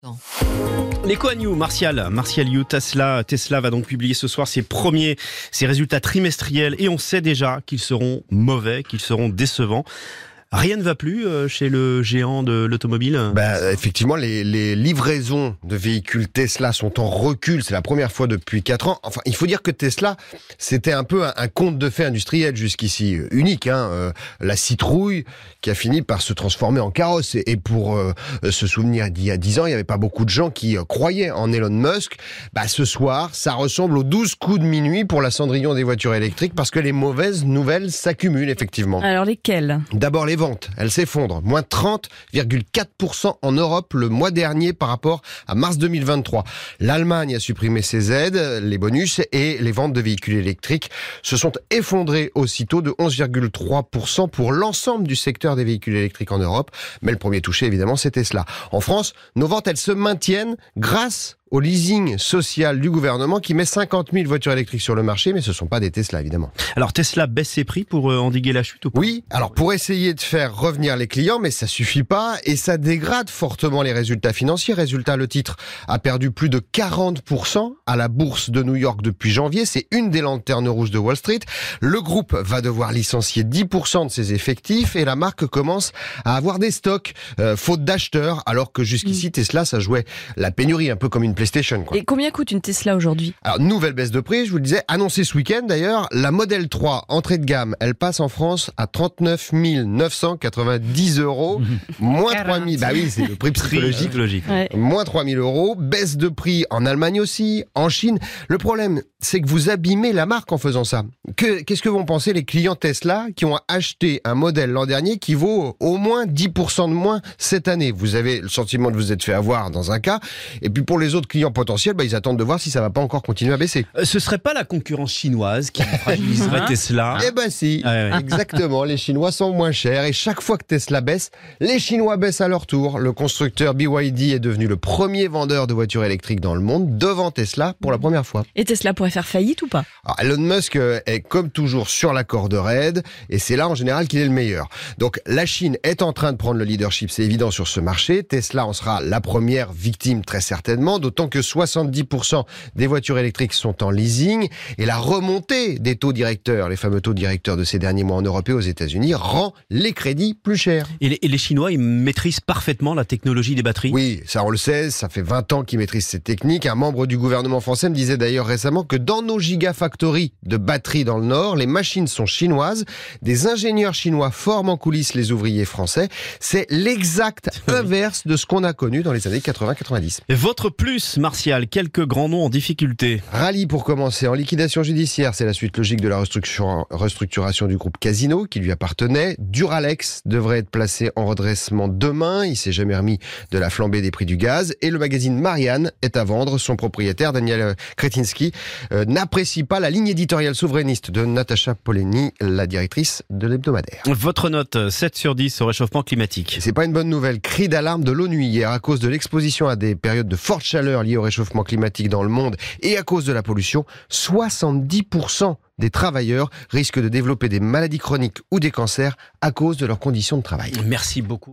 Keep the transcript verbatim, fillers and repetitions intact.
L'écho à New, Martial, Martial You, Tesla, Tesla va donc publier ce soir ses premiers, ses résultats trimestriels et on sait déjà qu'ils seront mauvais, qu'ils seront décevants. Rien ne va plus chez le géant de l'automobile. Bah, effectivement, les, les livraisons de véhicules Tesla sont en recul. C'est la première fois depuis quatre ans. Enfin, il faut dire que Tesla, c'était un peu un, un conte de fées industriel jusqu'ici. Unique, hein. Euh, la citrouille qui a fini par se transformer en carrosse. Et, et pour euh, se souvenir d'il y a dix ans, il n'y avait pas beaucoup de gens qui euh, croyaient en Elon Musk. Bah, ce soir, ça ressemble aux douze coups de minuit pour la Cendrillon des voitures électriques parce que les mauvaises nouvelles s'accumulent, effectivement. Alors, lesquelles ? D'abord, les ventes, elles s'effondrent. Moins trente virgule quatre pour cent en Europe le mois dernier par rapport à mars deux mille vingt-trois. L'Allemagne a supprimé ses aides, les bonus, et les ventes de véhicules électriques se sont effondrées aussitôt de onze virgule trois pour cent pour l'ensemble du secteur des véhicules électriques en Europe. Mais le premier touché, évidemment, c'est Tesla. En France, nos ventes, elles se maintiennent grâce au leasing social du gouvernement qui met cinquante mille voitures électriques sur le marché, mais ce ne sont pas des Tesla, évidemment. Alors Tesla baisse ses prix pour euh, endiguer la chute ou pas ? Oui, alors pour essayer de faire revenir les clients, mais ça suffit pas et ça dégrade fortement les résultats financiers. Résultat, le titre a perdu plus de quarante pour cent à la bourse de New York depuis janvier. C'est une des lanternes rouges de Wall Street. Le groupe va devoir licencier dix pour cent de ses effectifs et la marque commence à avoir des stocks, euh, faute d'acheteurs, alors que jusqu'ici, mmh. Tesla, ça jouait la pénurie, un peu comme une PlayStation, quoi. Et combien coûte une Tesla aujourd'hui ? Alors, nouvelle baisse de prix, je vous le disais, annoncée ce week-end d'ailleurs. La Model trois, entrée de gamme, elle passe en France à trente-neuf mille neuf cent quatre-vingt-dix euros. Moins trois mille, bah oui, c'est le prix psychologique. Logique. Ouais. Moins trois mille euros. Baisse de prix en Allemagne aussi, en Chine. Le problème, c'est que vous abîmez la marque en faisant ça. Que, qu'est-ce que vont penser les clients Tesla qui ont acheté un modèle l'an dernier qui vaut au moins dix pour cent de moins cette année ? Vous avez le sentiment de vous être fait avoir dans un cas. Et puis pour les autres clients potentiels, bah, ils attendent de voir si ça va pas encore continuer à baisser. Euh, ce serait pas la concurrence chinoise qui fragiliserait Tesla ? Eh ben si, Ah ouais. exactement. Les Chinois sont moins chers et chaque fois que Tesla baisse, les Chinois baissent à leur tour. Le constructeur B Y D est devenu le premier vendeur de voitures électriques dans le monde, devant Tesla pour la première fois. Et Tesla pourrait faire faillite ou pas ? Alors, Elon Musk est comme toujours sur la corde raide et c'est là en général qu'il est le meilleur. Donc la Chine est en train de prendre le leadership, c'est évident, sur ce marché. Tesla en sera la première victime très certainement, d'autant que soixante-dix pour cent des voitures électriques sont en leasing et la remontée des taux directeurs, les fameux taux directeurs de ces derniers mois en Europe et aux États-Unis, rend les crédits plus chers. Et les, et les Chinois, ils maîtrisent parfaitement la technologie des batteries ? Oui, ça on le sait, ça fait vingt ans qu'ils maîtrisent ces techniques. Un membre du gouvernement français me disait d'ailleurs récemment que dans nos gigafactories de batteries dans le Nord, les machines sont chinoises, des ingénieurs chinois forment en coulisses les ouvriers français. C'est l'exact inverse de ce qu'on a connu dans les années quatre-vingts quatre-vingt-dix. Votre plus, Martial, quelques grands noms en difficulté. Rallye pour commencer, en liquidation judiciaire, c'est la suite logique de la restructuration, restructuration du groupe Casino qui lui appartenait. Duralex devrait être placé en redressement demain, il s'est jamais remis de la flambée des prix du gaz. Et le magazine Marianne est à vendre, son propriétaire Daniel Kretinsky euh, n'apprécie pas la ligne éditoriale souverainiste de Natacha Polony, la directrice de l'hebdomadaire. Votre note, sept sur dix au réchauffement climatique. C'est pas une bonne nouvelle, cri d'alarme de l'ONU hier à cause de l'exposition à des périodes de forte chaleur liées au réchauffement climatique dans le monde et à cause de la pollution, soixante-dix pour cent des travailleurs risquent de développer des maladies chroniques ou des cancers à cause de leurs conditions de travail. Merci beaucoup.